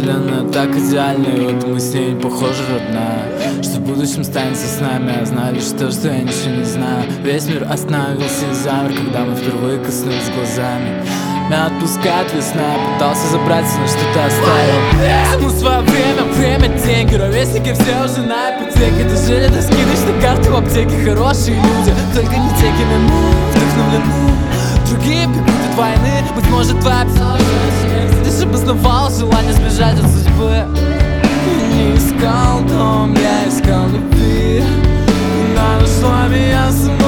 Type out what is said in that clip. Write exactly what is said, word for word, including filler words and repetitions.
вселенная так идеальна, и вот мы с ней похожи, родная. Что в будущем станется с нами, а знаю лишь то, что я ничего не знаю. Весь мир остановился и замер, когда мы впервые коснулись глазами. Меня отпускает весна, я пытался забраться, но что-то оставил. Ну свое время, время, деньги, ровесники все уже на ипотеке. Дожили до скидочной карты в аптеке. Хорошие люди, только не те, кем мы вдохновлены. Другие бегут от войны, быть может твоя психология. Ты же познавал желание сбежать от судьбы. Я не искал дом, я искал любви. Она нашла меня сама.